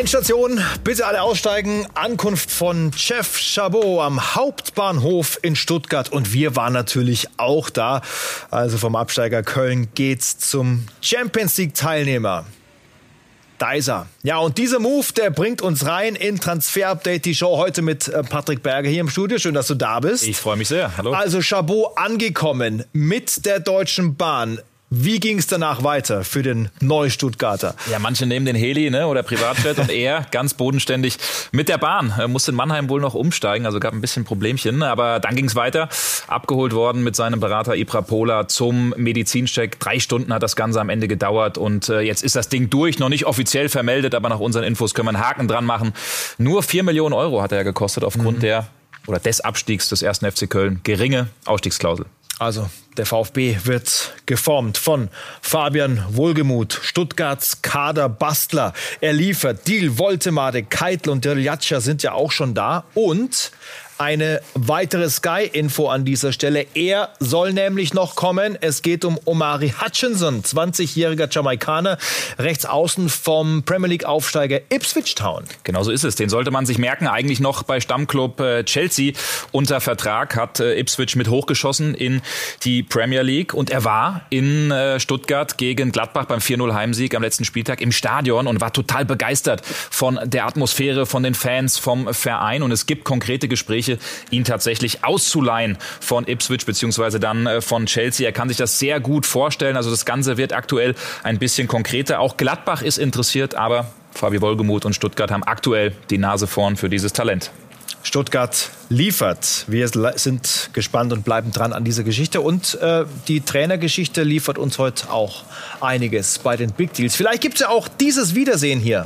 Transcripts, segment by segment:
Endstation, bitte alle aussteigen. Ankunft von Chef Chabot am Hauptbahnhof in Stuttgart. Und wir waren natürlich auch da. Also vom Absteiger Köln geht's zum Champions-League-Teilnehmer. Da ist er. Ja, und dieser Move, der bringt uns rein in Transfer-Update, die Show heute mit Patrick Berger hier im Studio. Schön, dass du da bist. Ich freue mich sehr. Hallo. Also Chabot angekommen mit der Deutschen Bahn. Wie ging es danach weiter für den Neu-Stuttgarter? Ja, manche nehmen den Heli oder Privatjet und er ganz bodenständig mit der Bahn. Er musste in Mannheim wohl noch umsteigen, also gab ein bisschen Problemchen. Aber dann ging es weiter. Abgeholt worden mit seinem Berater Ibra Pola zum Medizincheck. 3 Stunden hat das Ganze am Ende gedauert und jetzt ist das Ding durch. Noch nicht offiziell vermeldet, aber nach unseren Infos können wir einen Haken dran machen. Nur 4 Millionen Euro hat er gekostet aufgrund des Abstiegs des 1. FC Köln. Geringe Ausstiegsklausel. Also der VfB wird geformt von Fabian Wohlgemuth, Stuttgarts Kaderbastler. Er liefert. Diehl, Woltemade, Keitel und Dirljatscha sind ja auch schon da. Und eine weitere Sky-Info an dieser Stelle. Er soll nämlich noch kommen. Es geht um Omari Hutchinson, 20-jähriger Jamaikaner, rechts außen vom Premier League-Aufsteiger Ipswich Town. Genau so ist es. Den sollte man sich merken. Eigentlich noch bei Stammclub Chelsea unter Vertrag. Hat Ipswich mit hochgeschossen in die Premier League. Und er war in Stuttgart gegen Gladbach beim 4-0 Heimsieg am letzten Spieltag im Stadion und war total begeistert von der Atmosphäre, von den Fans, vom Verein. Und es gibt konkrete Gespräche, ihn tatsächlich auszuleihen von Ipswich beziehungsweise dann von Chelsea. Er kann sich das sehr gut vorstellen. Also das Ganze wird aktuell ein bisschen konkreter. Auch Gladbach ist interessiert, aber Fabi Wohlgemuth und Stuttgart haben aktuell die Nase vorn für dieses Talent. Stuttgart liefert. Wir sind gespannt und bleiben dran an dieser Geschichte. Und die Trainergeschichte liefert uns heute auch einiges bei den Big Deals. Vielleicht gibt es ja auch dieses Wiedersehen hier.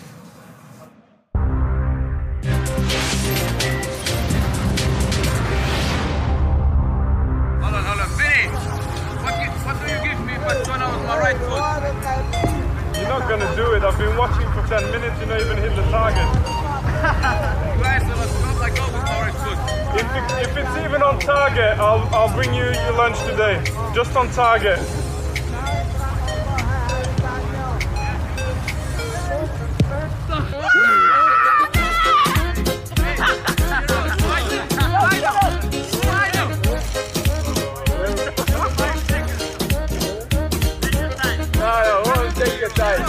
I've been watching for 10 minutes, you not even hit the target. If it's even on target, I'll bring you your lunch today. Just on target. Take your time.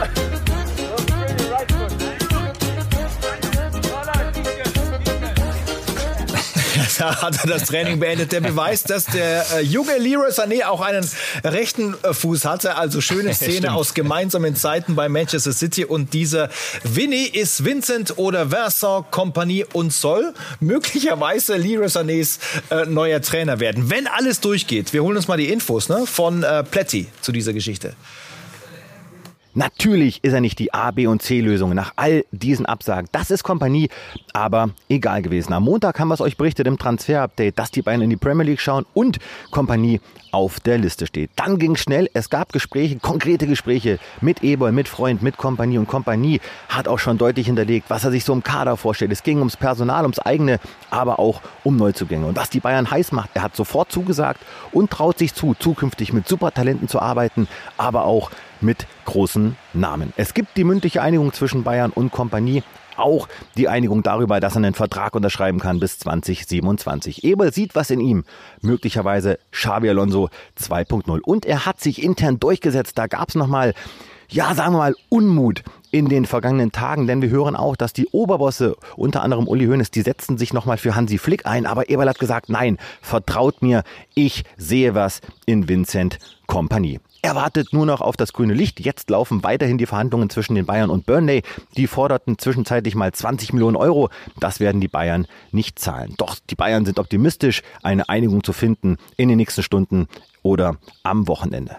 Da hat er das Training beendet. Der Beweis, dass der junge Leroy Sané auch einen rechten Fuß hatte. Also schöne Szene aus gemeinsamen Zeiten bei Manchester City. Und dieser Vinny ist Vincent oder Vincent Kompanie und soll möglicherweise Leroy Sanés neuer Trainer werden. Wenn alles durchgeht. Wir holen uns mal die Infos von Plätti zu dieser Geschichte. Natürlich ist er nicht die A-, B- und C-Lösung nach all diesen Absagen. Das ist Kompanie, aber egal gewesen. Am Montag haben wir es euch berichtet im Transfer-Update, dass die beiden in die Premier League schauen und Kompanie auf der Liste steht. Dann ging es schnell, es gab Gespräche, konkrete Gespräche mit Eberl, mit Freund, mit Kompanie. Und Kompanie hat auch schon deutlich hinterlegt, was er sich so im Kader vorstellt. Es ging ums Personal, ums eigene, aber auch um Neuzugänge. Und was die Bayern heiß macht, er hat sofort zugesagt und traut sich zu, zukünftig mit Supertalenten zu arbeiten, aber auch mit großen Namen. Es gibt die mündliche Einigung zwischen Bayern und Kompanie. Auch die Einigung darüber, dass er einen Vertrag unterschreiben kann bis 2027. Eberl sieht was in ihm. Möglicherweise Xabi Alonso 2.0. Und er hat sich intern durchgesetzt. Da gab es nochmal, sagen wir mal, Unmut in den vergangenen Tagen. Denn wir hören auch, dass die Oberbosse, unter anderem Uli Hoeneß, die setzen sich nochmal für Hansi Flick ein. Aber Eberl hat gesagt, nein, vertraut mir, ich sehe was in Vincent Kompanie. Er wartet nur noch auf das grüne Licht. Jetzt laufen weiterhin die Verhandlungen zwischen den Bayern und Burnley. Die forderten zwischenzeitlich mal 20 Millionen Euro. Das werden die Bayern nicht zahlen. Doch die Bayern sind optimistisch, eine Einigung zu finden in den nächsten Stunden oder am Wochenende.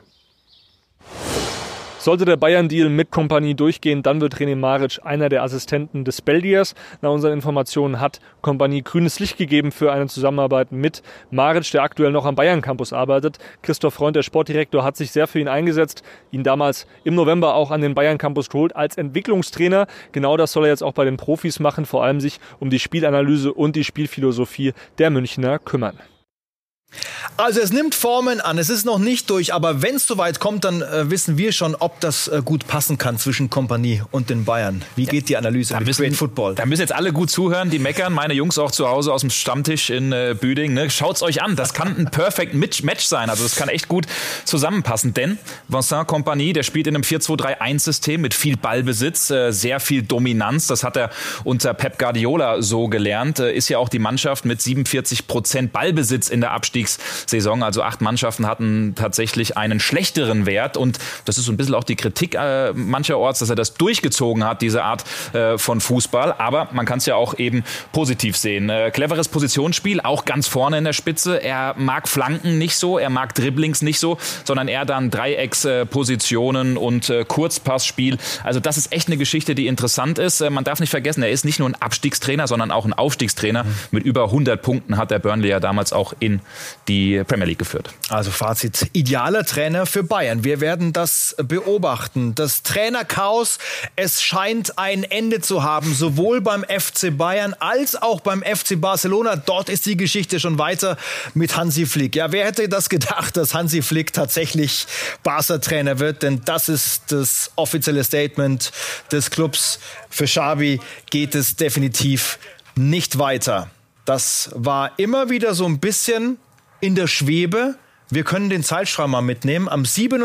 Sollte der Bayern-Deal mit Kompanie durchgehen, dann wird René Maric einer der Assistenten des Belgiers. Nach unseren Informationen hat Kompanie grünes Licht gegeben für eine Zusammenarbeit mit Maric, der aktuell noch am Bayern-Campus arbeitet. Christoph Freund, der Sportdirektor, hat sich sehr für ihn eingesetzt, ihn damals im November auch an den Bayern-Campus geholt als Entwicklungstrainer. Genau das soll er jetzt auch bei den Profis machen, vor allem sich um die Spielanalyse und die Spielphilosophie der Münchner kümmern. Also es nimmt Formen an, es ist noch nicht durch, aber wenn es soweit kommt, dann wissen wir schon, ob das gut passen kann zwischen Kompanie und den Bayern. Wie geht die Analyse mit Great Football? Da müssen jetzt alle gut zuhören, die meckern, meine Jungs auch zu Hause aus dem Stammtisch in Büdingen. Ne? Schaut's euch an, das kann ein Perfect Match sein, also das kann echt gut zusammenpassen, denn Vincent Kompany, der spielt in einem 4-2-3-1-System mit viel Ballbesitz, sehr viel Dominanz, das hat er unter Pep Guardiola so gelernt, ist ja auch die Mannschaft mit 47% Ballbesitz in der Abstiegssaison. Also 8 Mannschaften hatten tatsächlich einen schlechteren Wert. Und das ist so ein bisschen auch die Kritik mancherorts, dass er das durchgezogen hat, diese Art von Fußball. Aber man kann es ja auch eben positiv sehen. Cleveres Positionsspiel, auch ganz vorne in der Spitze. Er mag Flanken nicht so, er mag Dribblings nicht so, sondern er dann Dreieckspositionen und Kurzpassspiel. Also das ist echt eine Geschichte, die interessant ist. Man darf nicht vergessen, er ist nicht nur ein Abstiegstrainer, sondern auch ein Aufstiegstrainer. Mit über 100 Punkten hat der Burnley ja damals auch in die Premier League geführt. Also Fazit, idealer Trainer für Bayern. Wir werden das beobachten. Das Trainerchaos, es scheint ein Ende zu haben, sowohl beim FC Bayern als auch beim FC Barcelona. Dort ist die Geschichte schon weiter mit Hansi Flick. Ja, wer hätte das gedacht, dass Hansi Flick tatsächlich Barca-Trainer wird? Denn das ist das offizielle Statement des Clubs. Für Xavi geht es definitiv nicht weiter. Das war immer wieder so ein bisschen in der Schwebe. Wir können den Zeitstrahl mal mitnehmen. Am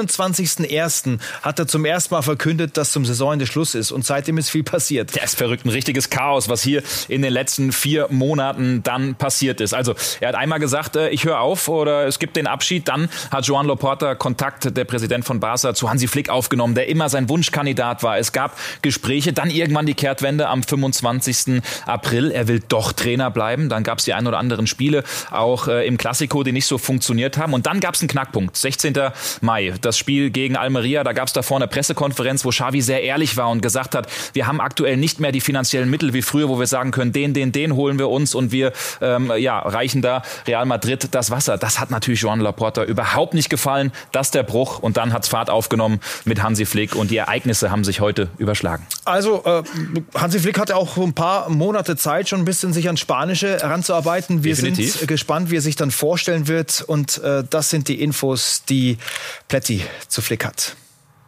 27.01. hat er zum ersten Mal verkündet, dass zum Saisonende Schluss ist. Und seitdem ist viel passiert. Ja, ist verrückt. Ein richtiges Chaos, was hier in den letzten 4 Monaten dann passiert ist. Also er hat einmal gesagt, ich höre auf oder es gibt den Abschied. Dann hat Joan Laporta, Kontakt, der Präsident von Barca, zu Hansi Flick aufgenommen, der immer sein Wunschkandidat war. Es gab Gespräche. Dann irgendwann die Kehrtwende am 25. April. Er will doch Trainer bleiben. Dann gab es die ein oder anderen Spiele, auch im Clasico, die nicht so funktioniert haben. Und dann gab es einen Knackpunkt, 16. Mai, das Spiel gegen Almeria, da gab es davor eine Pressekonferenz, wo Xavi sehr ehrlich war und gesagt hat, wir haben aktuell nicht mehr die finanziellen Mittel wie früher, wo wir sagen können, den holen wir uns und wir reichen da Real Madrid das Wasser. Das hat natürlich Joan Laporta überhaupt nicht gefallen, das ist der Bruch und dann hat's Fahrt aufgenommen mit Hansi Flick und die Ereignisse haben sich heute überschlagen. Also Hansi Flick hatte auch ein paar Monate Zeit, schon ein bisschen sich ans Spanische heranzuarbeiten. Wir Definitiv. sind gespannt, wie er sich dann vorstellen wird und das sind die Infos, die Plätti zu Flick hat.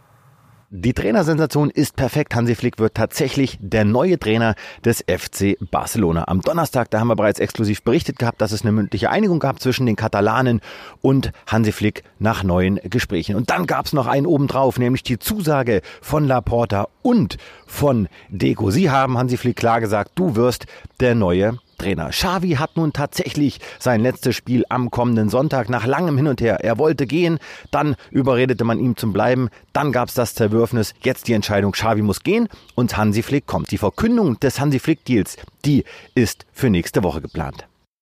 Die Trainersensation ist perfekt. Hansi Flick wird tatsächlich der neue Trainer des FC Barcelona. Am Donnerstag, da haben wir bereits exklusiv berichtet gehabt, dass es eine mündliche Einigung gab zwischen den Katalanen und Hansi Flick nach neuen Gesprächen. Und dann gab es noch einen obendrauf, nämlich die Zusage von Laporta und von Deco. Sie haben Hansi Flick klar gesagt, du wirst der neue Trainer. Xavi hat nun tatsächlich sein letztes Spiel am kommenden Sonntag nach langem Hin und Her. Er wollte gehen, dann überredete man ihm zum Bleiben, dann gab es das Zerwürfnis, jetzt die Entscheidung, Xavi muss gehen und Hansi Flick kommt. Die Verkündung des Hansi Flick-Deals, die ist für nächste Woche geplant.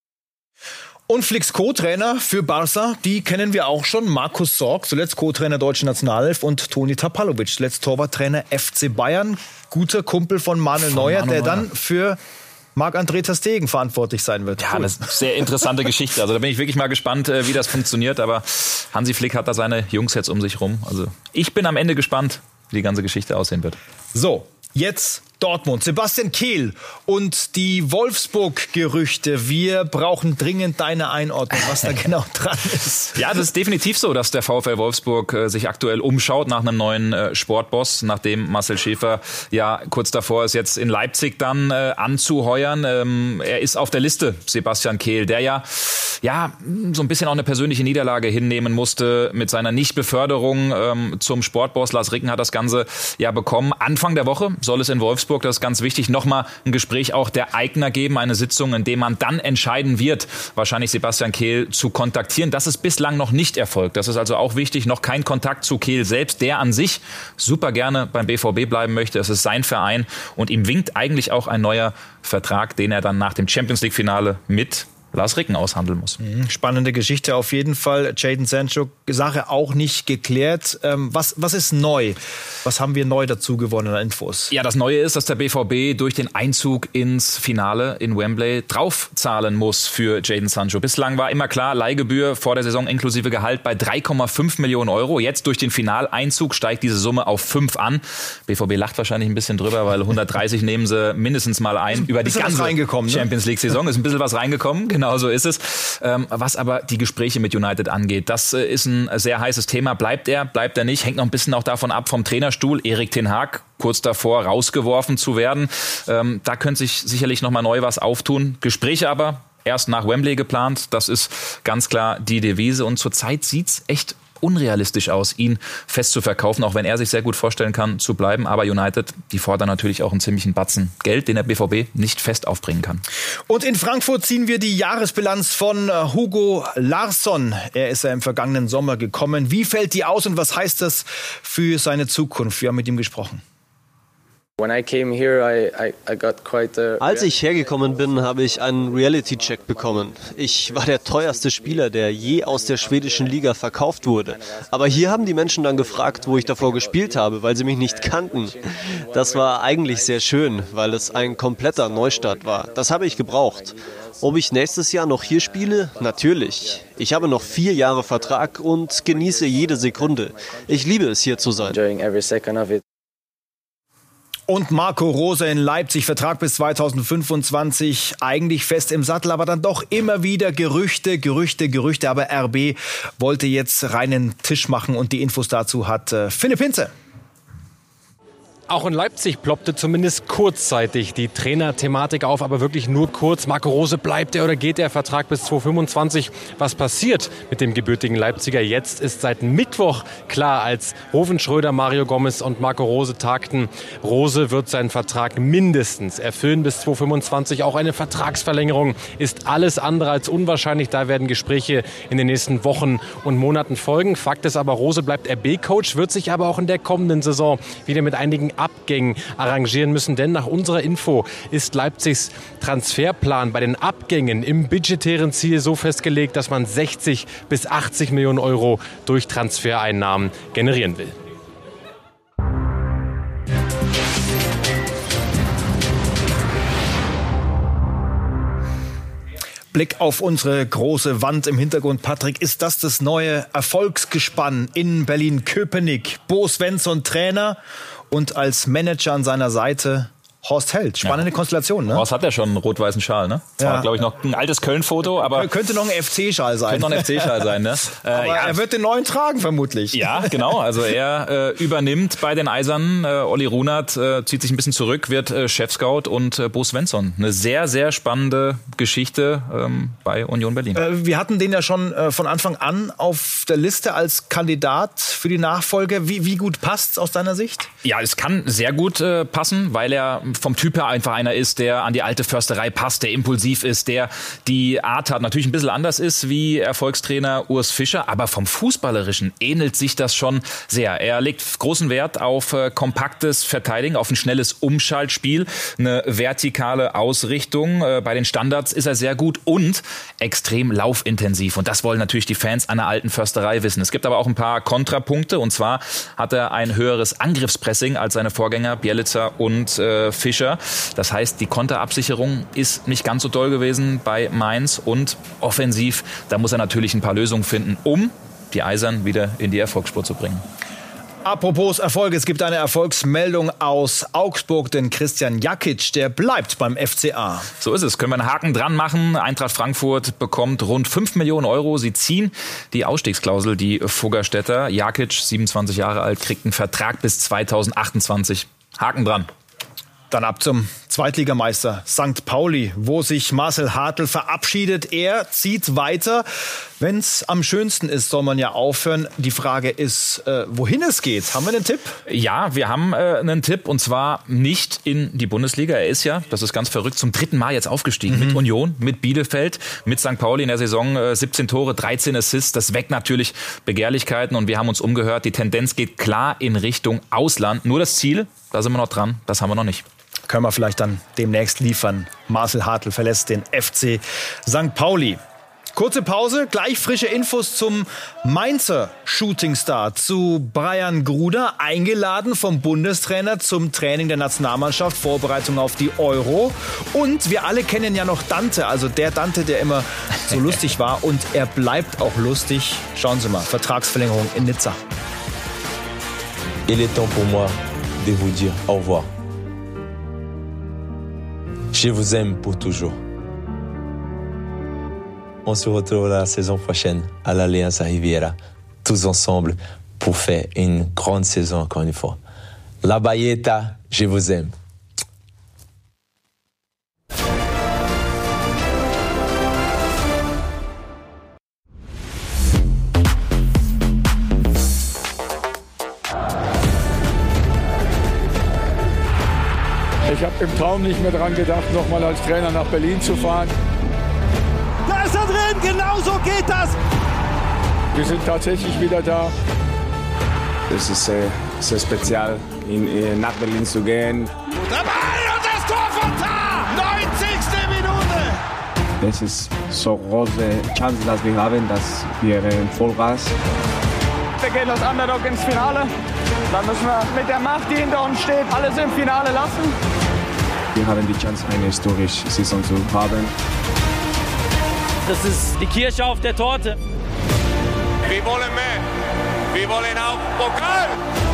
Und Flicks Co-Trainer für Barca, die kennen wir auch schon. Markus Sorg, zuletzt Co-Trainer Deutsche Nationalelf und Toni Tapalovic, zuletzt Torwarttrainer FC Bayern. Guter Kumpel von Manuel Neuer, der dann für Marc-André ter Stegen verantwortlich sein wird. Ja, das ist eine sehr interessante Geschichte. Also da bin ich wirklich mal gespannt, wie das funktioniert. Aber Hansi Flick hat da seine Jungs jetzt um sich rum. Also ich bin am Ende gespannt, wie die ganze Geschichte aussehen wird. So, jetzt Dortmund. Sebastian Kehl und die Wolfsburg-Gerüchte. Wir brauchen dringend deine Einordnung, was da genau dran ist. Ja, das ist definitiv so, dass der VfL Wolfsburg sich aktuell umschaut nach einem neuen Sportboss, nachdem Marcel Schäfer ja kurz davor ist, jetzt in Leipzig dann anzuheuern. Er ist auf der Liste, Sebastian Kehl, der ja so ein bisschen auch eine persönliche Niederlage hinnehmen musste mit seiner Nichtbeförderung zum Sportboss. Lars Ricken hat das Ganze ja bekommen. Anfang der Woche soll es in Wolfsburg, das ist ganz wichtig, nochmal ein Gespräch auch der Eigner geben, eine Sitzung, in der man dann entscheiden wird, wahrscheinlich Sebastian Kehl zu kontaktieren. Das ist bislang noch nicht erfolgt. Das ist also auch wichtig, noch kein Kontakt zu Kehl selbst, der an sich super gerne beim BVB bleiben möchte. Es ist sein Verein und ihm winkt eigentlich auch ein neuer Vertrag, den er dann nach dem Champions-League-Finale mit Lars Ricken aushandeln muss. Spannende Geschichte auf jeden Fall. Jadon Sancho, Sache auch nicht geklärt. Was ist neu? Was haben wir neu dazu gewonnen an Infos? Ja, das Neue ist, dass der BVB durch den Einzug ins Finale in Wembley draufzahlen muss für Jadon Sancho. Bislang war immer klar, Leihgebühr vor der Saison inklusive Gehalt bei 3,5 Millionen Euro. Jetzt durch den Finaleinzug steigt diese Summe auf 5 an. BVB lacht wahrscheinlich ein bisschen drüber, weil 130 nehmen sie mindestens mal ein über die ganze Champions-League-Saison. Ist ein bisschen was reingekommen, genau. Genau so ist es. Was aber die Gespräche mit United angeht, das ist ein sehr heißes Thema. Bleibt er nicht? Hängt noch ein bisschen auch davon ab vom Trainerstuhl. Erik ten Hag kurz davor rausgeworfen zu werden. Da könnte sich sicherlich noch mal neu was auftun. Gespräche aber erst nach Wembley geplant. Das ist ganz klar die Devise. Und zurzeit sieht's echt unrealistisch aus, ihn fest zu verkaufen, auch wenn er sich sehr gut vorstellen kann, zu bleiben. Aber United, die fordern natürlich auch einen ziemlichen Batzen Geld, den der BVB nicht fest aufbringen kann. Und in Frankfurt ziehen wir die Jahresbilanz von Hugo Larsson. Er ist ja im vergangenen Sommer gekommen. Wie fällt die aus und was heißt das für seine Zukunft? Wir haben mit ihm gesprochen. Als ich hergekommen bin, habe ich einen Reality-Check bekommen. Ich war der teuerste Spieler, der je aus der schwedischen Liga verkauft wurde. Aber hier haben die Menschen dann gefragt, wo ich davor gespielt habe, weil sie mich nicht kannten. Das war eigentlich sehr schön, weil es ein kompletter Neustart war. Das habe ich gebraucht. Ob ich nächstes Jahr noch hier spiele? Natürlich. Ich habe noch 4 Jahre Vertrag und genieße jede Sekunde. Ich liebe es, hier zu sein. Und Marco Rose in Leipzig, Vertrag bis 2025, eigentlich fest im Sattel, aber dann doch immer wieder Gerüchte. Aber RB wollte jetzt reinen Tisch machen und die Infos dazu hat Philipp Hinze. Auch in Leipzig ploppte zumindest kurzzeitig die Trainerthematik auf, aber wirklich nur kurz. Marco Rose, bleibt er oder geht der Vertrag bis 2025? Was passiert mit dem gebürtigen Leipziger? Jetzt ist seit Mittwoch klar, als Ruven Schröder, Mario Gomez und Marco Rose tagten. Rose wird seinen Vertrag mindestens erfüllen bis 2025. Auch eine Vertragsverlängerung ist alles andere als unwahrscheinlich. Da werden Gespräche in den nächsten Wochen und Monaten folgen. Fakt ist aber, Rose bleibt RB-Coach, wird sich aber auch in der kommenden Saison wieder mit einigen Abgängen arrangieren müssen, denn nach unserer Info ist Leipzigs Transferplan bei den Abgängen im budgetären Ziel so festgelegt, dass man 60 bis 80 Millionen Euro durch Transfereinnahmen generieren will. Blick auf unsere große Wand im Hintergrund. Patrick, ist das neue Erfolgsgespann in Berlin-Köpenick? Bo Svensson Trainer und als Manager an seiner Seite Horst Held. Spannende Konstellation, ne? Horst hat ja schon einen rot-weißen Schal, ne? Das war, glaube ich, noch ein altes Köln-Foto, aber... Könnte noch ein FC-Schal sein. Könnte noch ein FC-Schal sein, ne? Aber ja, er wird den neuen tragen, vermutlich. Ja, genau. Also er übernimmt bei den Eisernen. Olli Runert zieht sich ein bisschen zurück, wird Chefscout und Bo Svensson. Eine sehr, sehr spannende Geschichte bei Union Berlin. Wir hatten den ja schon von Anfang an auf der Liste als Kandidat für die Nachfolge. Wie gut passt's aus deiner Sicht? Ja, es kann sehr gut passen, weil er vom Typ her einfach einer ist, der an die alte Försterei passt, der impulsiv ist, der die Art hat, natürlich ein bisschen anders ist wie Erfolgstrainer Urs Fischer, aber vom Fußballerischen ähnelt sich das schon sehr. Er legt großen Wert auf kompaktes Verteidigen, auf ein schnelles Umschaltspiel, eine vertikale Ausrichtung. Bei den Standards ist er sehr gut und extrem laufintensiv. Und das wollen natürlich die Fans an der alten Försterei wissen. Es gibt aber auch ein paar Kontrapunkte. Und zwar hat er ein höheres Angriffspressing als seine Vorgänger Bielica und Fischer. Das heißt, die Konterabsicherung ist nicht ganz so doll gewesen bei Mainz. Und offensiv, da muss er natürlich ein paar Lösungen finden, um die Eisern wieder in die Erfolgsspur zu bringen. Apropos Erfolg, es gibt eine Erfolgsmeldung aus Augsburg, denn Christian Jakic, der bleibt beim FCA. So ist es, können wir einen Haken dran machen. Eintracht Frankfurt bekommt rund 5 Millionen Euro. Sie ziehen die Ausstiegsklausel, die Fuggerstädter. Jakic, 27 Jahre alt, kriegt einen Vertrag bis 2028. Haken dran. Dann ab zum Zweitligameister St. Pauli, wo sich Marcel Hartl verabschiedet. Er zieht weiter. Wenn es am schönsten ist, soll man ja aufhören. Die Frage ist, wohin es geht. Haben wir einen Tipp? Ja, wir haben einen Tipp, und zwar nicht in die Bundesliga. Er ist ja, das ist ganz verrückt, zum 3. Mal jetzt aufgestiegen. Mit Union, mit Bielefeld, mit St. Pauli in der Saison 17 Tore, 13 Assists. Das weckt natürlich Begehrlichkeiten und wir haben uns umgehört. Die Tendenz geht klar in Richtung Ausland. Nur das Ziel, da sind wir noch dran, das haben wir noch nicht. Können wir vielleicht dann demnächst liefern. Marcel Hartl verlässt den FC St. Pauli. Kurze Pause, gleich frische Infos zum Mainzer Shootingstar, zu Brian Gruder, eingeladen vom Bundestrainer zum Training der Nationalmannschaft, Vorbereitung auf die Euro. Und wir alle kennen ja noch Dante, also der Dante, der immer so lustig war. Und er bleibt auch lustig. Schauen Sie mal, Vertragsverlängerung in Nizza. Il est temps pour moi de vous dire au revoir. Je vous aime pour toujours. On se retrouve la saison prochaine à l'Allianz Riviera, tous ensemble pour faire une grande saison encore une fois. La Bayeta, je vous aime. Ich habe im Traum nicht mehr dran gedacht, nochmal als Trainer nach Berlin zu fahren. Da ist er drin, genau so geht das. Wir sind tatsächlich wieder da. Es ist sehr speziell, nach Berlin zu gehen. Der Ball und das Tor von Tah! 90. Minute! Es ist so große Chance, dass wir haben, dass wir Vollgas. Wir gehen als Underdog ins Finale. Dann müssen wir mit der Macht, die hinter uns steht, alles im Finale lassen. Wir haben die Chance, eine historische Saison zu haben. Das ist die Kirsche auf der Torte. Wir wollen mehr. Wir wollen auch Pokal.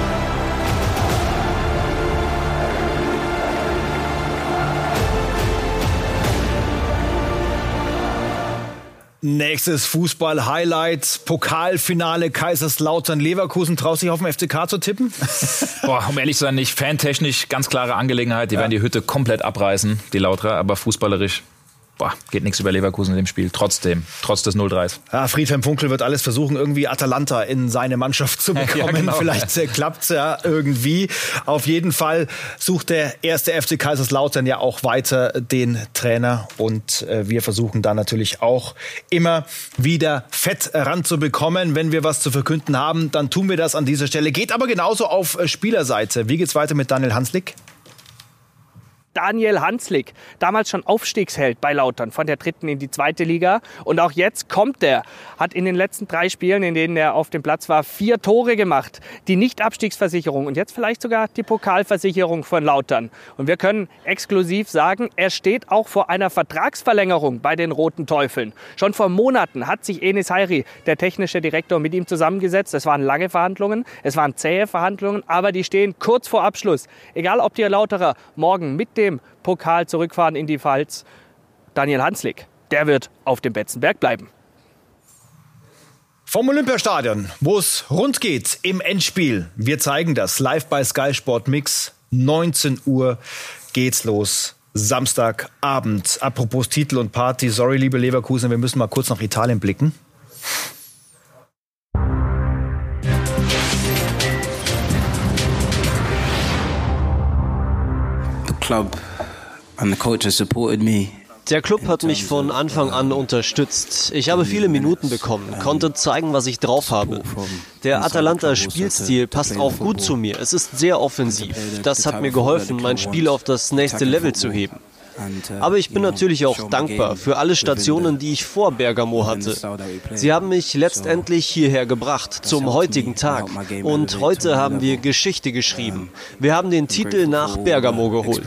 Nächstes Fußball-Highlight, Pokalfinale Kaiserslautern-Leverkusen. Traust du dich auf den FCK zu tippen? Boah, um ehrlich zu sein, nicht. Fantechnisch ganz klare Angelegenheit. Die werden die Hütte komplett abreißen, die Lauterer, aber fußballerisch geht nichts über Leverkusen in dem Spiel. Trotz des 0-3. Ja, Friedhelm Funkel wird alles versuchen, irgendwie Atalanta in seine Mannschaft zu bekommen. Ja, genau. Vielleicht klappt's ja irgendwie. Auf jeden Fall sucht der erste FC Kaiserslautern ja auch weiter den Trainer. Und wir versuchen da natürlich auch immer wieder Fett ranzubekommen. Wenn wir was zu verkünden haben, dann tun wir das an dieser Stelle. Geht aber genauso auf Spielerseite. Wie geht's weiter mit Daniel Hanslik? Daniel Hanslik, damals schon Aufstiegsheld bei Lautern, von der 3. in die 2. Liga. Und auch jetzt kommt er, hat in den letzten 3 Spielen, in denen er auf dem Platz war, 4 Tore gemacht. Die Nicht-Abstiegsversicherung und jetzt vielleicht sogar die Pokalversicherung von Lautern. Und wir können exklusiv sagen, er steht auch vor einer Vertragsverlängerung bei den Roten Teufeln. Schon vor Monaten hat sich Enis Hayri, der technische Direktor, mit ihm zusammengesetzt. Es waren lange Verhandlungen, es waren zähe Verhandlungen, aber die stehen kurz vor Abschluss. Egal, ob die Lauterer morgen mit dem Pokal zurückfahren in die Pfalz. Daniel Hanslik, der wird auf dem Betzenberg bleiben. Vom Olympiastadion, wo es rund geht im Endspiel. Wir zeigen das live bei Sky Sport Mix. 19 Uhr geht's los. Samstagabend. Apropos Titel und Party. Sorry, liebe Leverkusen, wir müssen mal kurz nach Italien blicken. Der Club hat mich von Anfang an unterstützt. Ich habe viele Minuten bekommen, konnte zeigen, was ich drauf habe. Der Atalanta-Spielstil passt auch gut zu mir. Es ist sehr offensiv. Das hat mir geholfen, mein Spiel auf das nächste Level zu heben. Aber ich bin natürlich auch dankbar für alle Stationen, die ich vor Bergamo hatte. Sie haben mich letztendlich hierher gebracht, zum heutigen Tag. Und heute haben wir Geschichte geschrieben. Wir haben den Titel nach Bergamo geholt.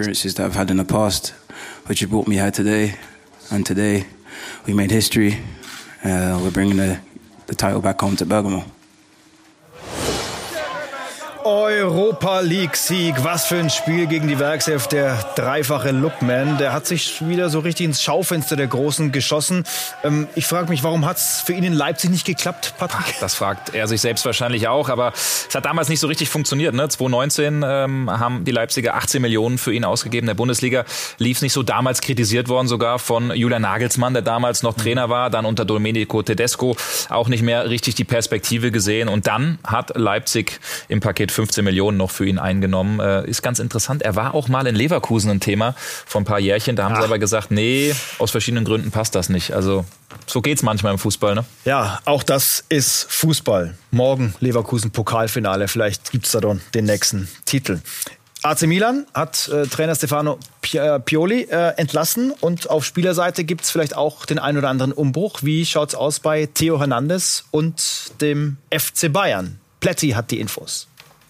Europa League-Sieg. Was für ein Spiel gegen die Werkself. Der dreifache Lookman, der hat sich wieder so richtig ins Schaufenster der Großen geschossen. Ich frage mich, warum hat es für ihn in Leipzig nicht geklappt, Patrick? Das fragt er sich selbst wahrscheinlich auch, aber es hat damals nicht so richtig funktioniert. Ne? 2019 haben die Leipziger 18 Millionen für ihn ausgegeben. In der Bundesliga lief es nicht so. Damals kritisiert worden sogar von Julian Nagelsmann, der damals noch Trainer war, dann unter Domenico Tedesco auch nicht mehr richtig die Perspektive gesehen. Und dann hat Leipzig im Paket 15 Millionen noch für ihn eingenommen. Ist ganz interessant. Er war auch mal in Leverkusen ein Thema vor ein paar Jährchen. Da haben sie aber gesagt, nee, aus verschiedenen Gründen passt das nicht. Also so geht's manchmal im Fußball, ne? Ja, auch das ist Fußball. Morgen Leverkusen Pokalfinale. Vielleicht gibt's da dann den nächsten Titel. AC Milan hat Trainer Stefano Pioli entlassen und auf Spielerseite gibt's vielleicht auch den ein oder anderen Umbruch. Wie schaut's aus bei Theo Hernandez und dem FC Bayern? Plätti hat die Infos.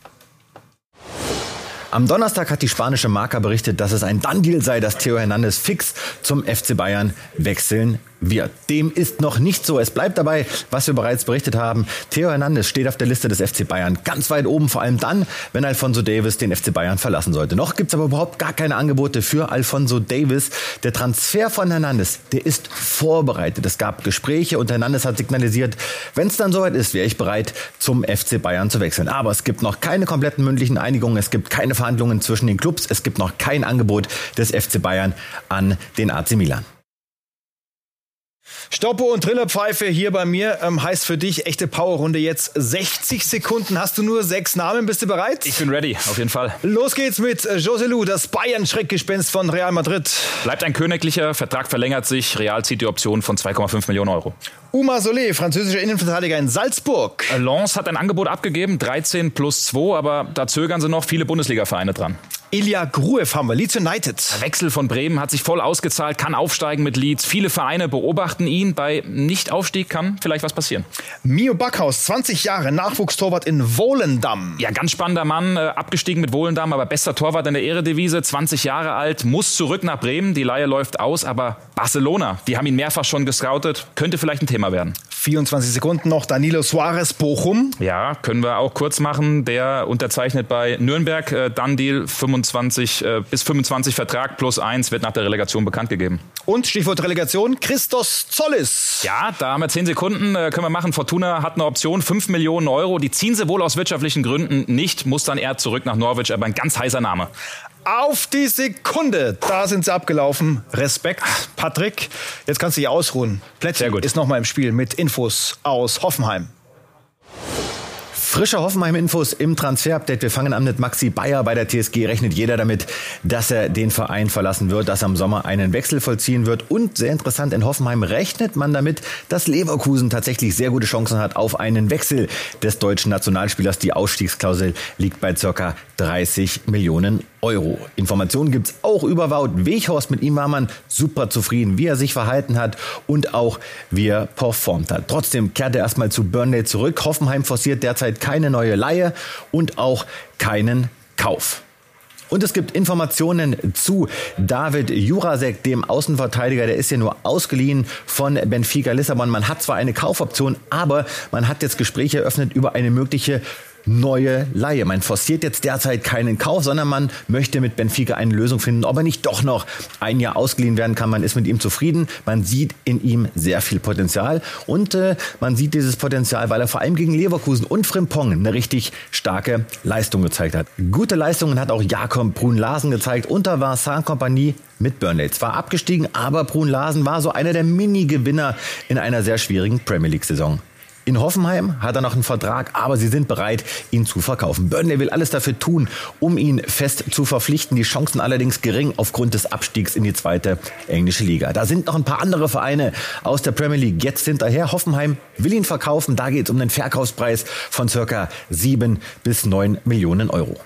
Am Donnerstag hat die spanische Marca berichtet, dass es ein Done-Deal sei, dass Theo Hernandez fix zum FC Bayern wechseln wird. Dem ist noch nicht so. Es bleibt dabei, was wir bereits berichtet haben. Theo Hernandez steht auf der Liste des FC Bayern ganz weit oben, vor allem dann, wenn Alphonso Davies den FC Bayern verlassen sollte. Noch gibt's aber überhaupt gar keine Angebote für Alphonso Davies. Der Transfer von Hernandez, der ist vorbereitet. Es gab Gespräche und Hernandez hat signalisiert, wenn es dann soweit ist, wäre ich bereit, zum FC Bayern zu wechseln. Aber es gibt noch keine kompletten mündlichen Einigungen. Es gibt keine Verhandlungen zwischen den Clubs. Es gibt noch kein Angebot des FC Bayern an den AC Milan. Stoppo und Trillerpfeife hier bei mir heißt für dich echte Powerrunde jetzt 60 Sekunden. Hast du nur 6 Namen? Bist du bereit? Ich bin ready, auf jeden Fall. Los geht's mit Joselu, das Bayern-Schreckgespenst von Real Madrid. Bleibt ein königlicher, Vertrag verlängert sich, Real zieht die Option von 2,5 Millionen Euro. Oumar Solet, französischer Innenverteidiger in Salzburg. Lens hat ein Angebot abgegeben, 13 plus 2, aber da zögern sie noch, viele Bundesliga-Vereine dran. Ilya Gruev haben wir, Leeds United. Der Wechsel von Bremen hat sich voll ausgezahlt, kann aufsteigen mit Leeds. Viele Vereine beobachten ihn. Bei Nicht-Aufstieg kann vielleicht was passieren. Mio Backhaus, 20 Jahre, Nachwuchstorwart in Volendam. Ja, ganz spannender Mann, abgestiegen mit Volendam, aber bester Torwart in der Eredivisie, 20 Jahre alt, muss zurück nach Bremen. Die Leihe läuft aus, aber Barcelona, die haben ihn mehrfach schon gescoutet, könnte vielleicht ein Thema werden. 24 Sekunden noch, Danilo Suarez, Bochum. Ja, können wir auch kurz machen. Der unterzeichnet bei Nürnberg, Done-Deal, bis 25 Vertrag plus 1 wird nach der Relegation bekannt gegeben. Und Stichwort Relegation, Christos Zollis. Ja, da haben wir 10 Sekunden, können wir machen. Fortuna hat eine Option, 5 Millionen Euro. Die ziehen sie wohl aus wirtschaftlichen Gründen nicht, muss dann eher zurück nach Norwich, aber ein ganz heißer Name. Auf die Sekunde, da sind sie abgelaufen. Respekt, Patrick. Jetzt kannst du dich ausruhen. Plätzchen ist noch mal im Spiel mit Infos aus Hoffenheim. Frische Hoffenheim-Infos im Transfer-Update. Wir fangen an mit Maxi Bayer bei der TSG. Rechnet jeder damit, dass er den Verein verlassen wird, dass er im Sommer einen Wechsel vollziehen wird. Und sehr interessant, in Hoffenheim rechnet man damit, dass Leverkusen tatsächlich sehr gute Chancen hat auf einen Wechsel des deutschen Nationalspielers. Die Ausstiegsklausel liegt bei ca. 30 Millionen Euro. Informationen gibt's auch über Wout Weghorst. Mit ihm war man super zufrieden, wie er sich verhalten hat und auch wie er performt hat. Trotzdem kehrt er erstmal zu Burnley zurück. Hoffenheim forciert derzeit keine neue Leihe und auch keinen Kauf. Und es gibt Informationen zu David Jurasek, dem Außenverteidiger. Der ist ja nur ausgeliehen von Benfica Lissabon. Man hat zwar eine Kaufoption, aber man hat jetzt Gespräche eröffnet über eine mögliche neue Leihe. Man forciert jetzt derzeit keinen Kauf, sondern man möchte mit Benfica eine Lösung finden, ob er nicht doch noch ein Jahr ausgeliehen werden kann. Man ist mit ihm zufrieden. Man sieht in ihm sehr viel Potenzial und man sieht dieses Potenzial, weil er vor allem gegen Leverkusen und Frimpong eine richtig starke Leistung gezeigt hat. Gute Leistungen hat auch Jakob Bruun-Larsen gezeigt unter Vincent Kompany mit Burnley. Zwar abgestiegen, aber Bruun-Larsen war so einer der Mini-Gewinner in einer sehr schwierigen Premier League-Saison. In Hoffenheim hat er noch einen Vertrag, aber sie sind bereit, ihn zu verkaufen. Burnley will alles dafür tun, um ihn fest zu verpflichten. Die Chancen allerdings gering aufgrund des Abstiegs in die 2. englische Liga. Da sind noch ein paar andere Vereine aus der Premier League jetzt hinterher. Hoffenheim will ihn verkaufen. Da geht es um einen Verkaufspreis von ca. 7 bis 9 Millionen Euro.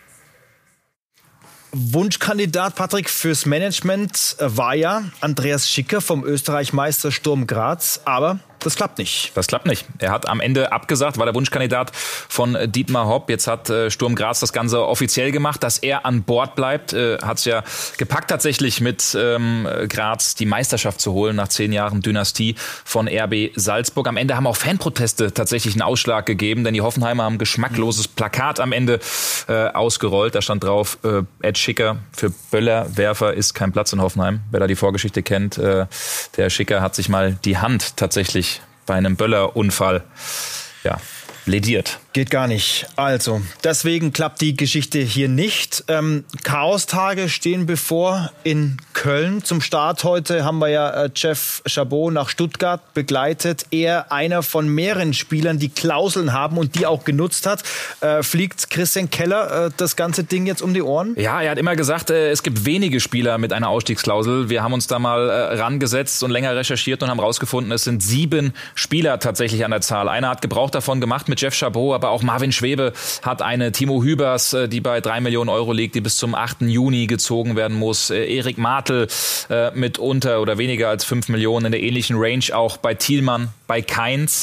Wunschkandidat, Patrick, fürs Management war ja Andreas Schicker vom Österreich-Meister Sturm Graz, aber das klappt nicht. Das klappt nicht. Er hat am Ende abgesagt, war der Wunschkandidat von Dietmar Hopp. Jetzt hat Sturm Graz das Ganze offiziell gemacht, dass er an Bord bleibt. Hat es ja gepackt tatsächlich mit Graz die Meisterschaft zu holen nach 10 Jahren Dynastie von RB Salzburg. Am Ende haben auch Fanproteste tatsächlich einen Ausschlag gegeben, denn die Hoffenheimer haben ein geschmackloses Plakat am Ende ausgerollt. Da stand drauf, Ed Schicker für Böllerwerfer ist kein Platz in Hoffenheim. Wer da die Vorgeschichte kennt, der Schicker hat sich mal die Hand tatsächlich bei einem Böllerunfall lediert. Geht gar nicht. Also, deswegen klappt die Geschichte hier nicht. Chaostage stehen bevor in Köln. Zum Start heute haben wir ja Jeff Chabot nach Stuttgart begleitet. Er, einer von mehreren Spielern, die Klauseln haben und die auch genutzt hat. Fliegt Christian Keller das ganze Ding jetzt um die Ohren? Ja, er hat immer gesagt, es gibt wenige Spieler mit einer Ausstiegsklausel. Wir haben uns da mal rangesetzt und länger recherchiert und haben rausgefunden, es sind 7 Spieler tatsächlich an der Zahl. Einer hat Gebrauch davon gemacht mit Jeff Chabot, aber auch Marvin Schwebe hat eine, Timo Hübers, die bei 3 Millionen Euro liegt, die bis zum 8. Juni gezogen werden muss. Erik Martel mit unter oder weniger als 5 Millionen in der ähnlichen Range, auch bei Thielmann, bei Kainz.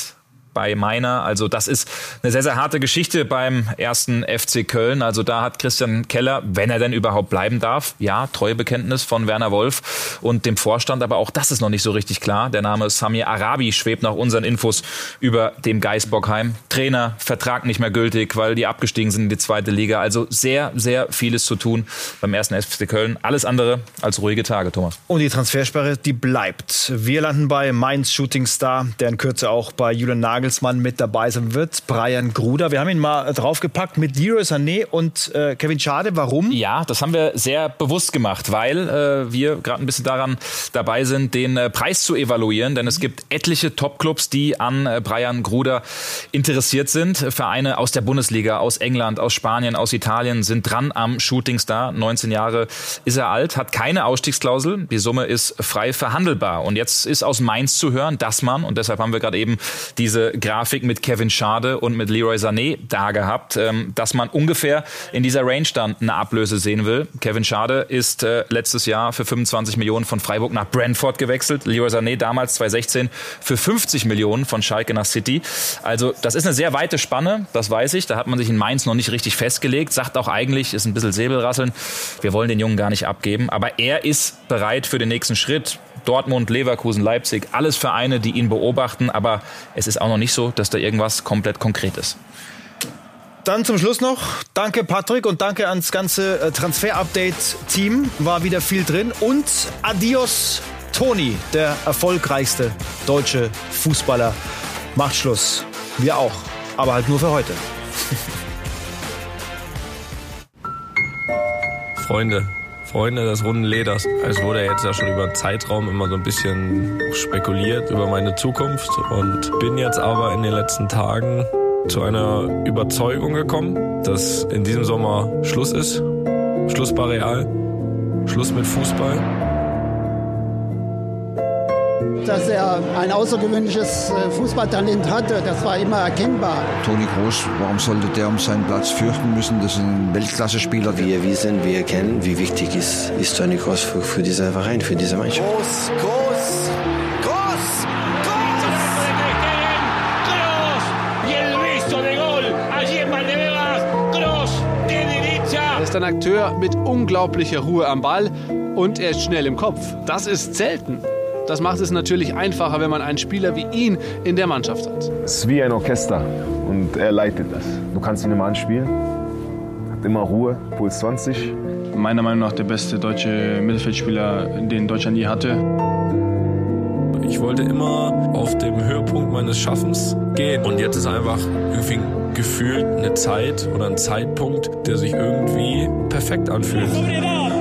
bei Meiner. Also das ist eine sehr, sehr harte Geschichte beim ersten FC Köln. Also da hat Christian Keller, wenn er denn überhaupt bleiben darf, ja, Treuebekenntnis von Werner Wolf und dem Vorstand, aber auch das ist noch nicht so richtig klar. Der Name Samir Arabi schwebt nach unseren Infos über dem Geisbockheim. Trainer, Vertrag nicht mehr gültig, weil die abgestiegen sind in die zweite Liga. Also sehr, sehr vieles zu tun beim ersten FC Köln. Alles andere als ruhige Tage, Thomas. Und die Transfersperre, die bleibt. Wir landen bei Mainz Shooting Star, der in Kürze auch bei Julian Nagelsmann mit dabei sein wird. Brian Gruder. Wir haben ihn mal draufgepackt mit Leroy Sané und Kevin Schade. Warum? Ja, das haben wir sehr bewusst gemacht, weil wir gerade ein bisschen daran dabei sind, den Preis zu evaluieren. Denn es gibt etliche Topclubs, die an Brian Gruder interessiert sind. Vereine aus der Bundesliga, aus England, aus Spanien, aus Italien sind dran am Shooting Star. 19 Jahre ist er alt, hat keine Ausstiegsklausel. Die Summe ist frei verhandelbar. Und jetzt ist aus Mainz zu hören, dass man, und deshalb haben wir gerade eben diese Grafik mit Kevin Schade und mit Leroy Sané da gehabt, dass man ungefähr in dieser Range dann eine Ablöse sehen will. Kevin Schade ist letztes Jahr für 25 Millionen von Freiburg nach Brentford gewechselt. Leroy Sané damals 2016 für 50 Millionen von Schalke nach City. Also das ist eine sehr weite Spanne, das weiß ich. Da hat man sich in Mainz noch nicht richtig festgelegt. Sagt auch eigentlich, ist ein bisschen Säbelrasseln, wir wollen den Jungen gar nicht abgeben. Aber er ist bereit für den nächsten Schritt. Dortmund, Leverkusen, Leipzig, alles Vereine, die ihn beobachten. Aber es ist auch noch nicht so, dass da irgendwas komplett konkret ist. Dann zum Schluss noch, danke Patrick und danke ans ganze Transfer-Update-Team. War wieder viel drin. Und adios Toni, der erfolgreichste deutsche Fußballer. Macht Schluss. Wir auch, aber halt nur für heute. Freunde des runden Leders. Es wurde jetzt ja schon über einen Zeitraum immer so ein bisschen spekuliert über meine Zukunft und bin jetzt aber in den letzten Tagen zu einer Überzeugung gekommen, dass in diesem Sommer Schluss ist. Schluss bei Real, Schluss mit Fußball. Dass er ein außergewöhnliches Fußballtalent hatte, das war immer erkennbar. Toni Kroos, warum sollte der um seinen Platz fürchten müssen? Das ist ein Weltklasse-Spieler. Wir erwiesen, wir erkennen, wie wichtig ist Toni Kroos für diesen Verein, für diese Mannschaft. Kroos! Er ist ein Akteur mit unglaublicher Ruhe am Ball und er ist schnell im Kopf. Das ist selten. Das macht es natürlich einfacher, wenn man einen Spieler wie ihn in der Mannschaft hat. Es ist wie ein Orchester und er leitet das. Du kannst ihn immer anspielen, hat immer Ruhe, Puls 20. Meiner Meinung nach der beste deutsche Mittelfeldspieler, den Deutschland je hatte. Ich wollte immer auf dem Höhepunkt meines Schaffens gehen und jetzt ist einfach irgendwie gefühlt eine Zeit oder ein Zeitpunkt, der sich irgendwie perfekt anfühlt.